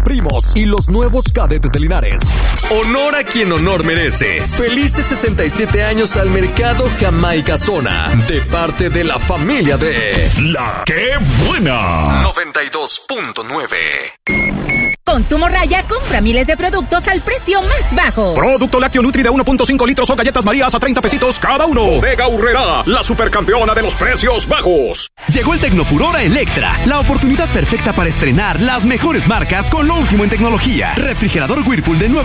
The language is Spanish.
primos y los nuevos cadetes de Linares. Honor a quien honor merece. Felices 67 años al Mercado Jamaica Zona, de parte de la familia de La ¡Qué Buena! 92.9. Consumo Raya compra miles de productos al precio más bajo. Producto lácteo Nutri de 1.5 litros o galletas Marías a 30 pesitos cada uno. Bodega Aurrerá, la supercampeona de los precios bajos. Llegó el Tecnofuror a Electra, la oportunidad perfecta para estrenar las mejores marcas con lo último en tecnología. Refrigerador Whirlpool de 9